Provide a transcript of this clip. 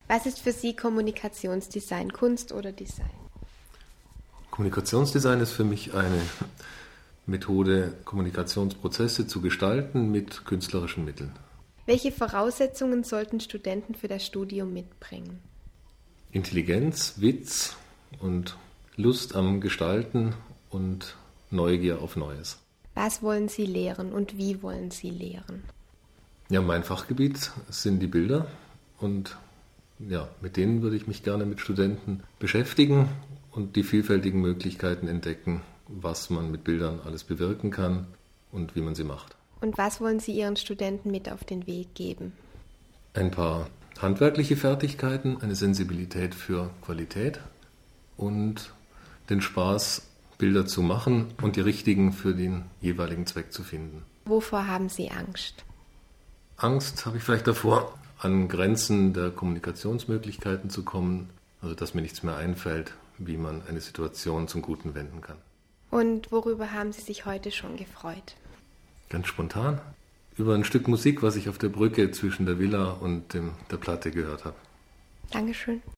Was ist für Sie Kommunikationsdesign, Kunst oder Design? Kommunikationsdesign ist für mich eine Methode, Kommunikationsprozesse zu gestalten mit künstlerischen Mitteln. Welche Voraussetzungen sollten Studenten für das Studium mitbringen? Intelligenz, Witz und Lust am Gestalten und Neugier auf Neues. Was wollen Sie lehren und wie wollen Sie lehren? Ja, mein Fachgebiet sind die Bilder und ja, mit denen würde ich mich gerne mit Studenten beschäftigen und die vielfältigen Möglichkeiten entdecken, was man mit Bildern alles bewirken kann und wie man sie macht. Und was wollen Sie Ihren Studenten mit auf den Weg geben? Ein paar handwerkliche Fertigkeiten, eine Sensibilität für Qualität und den Spaß, Bilder zu machen und die richtigen für den jeweiligen Zweck zu finden. Wovor haben Sie Angst? Angst habe ich vielleicht davor, an Grenzen der Kommunikationsmöglichkeiten zu kommen, also dass mir nichts mehr einfällt, wie man eine Situation zum Guten wenden kann. Und worüber haben Sie sich heute schon gefreut? Ganz spontan? Über ein Stück Musik, was ich auf der Brücke zwischen der Villa und der Platte gehört habe. Dankeschön.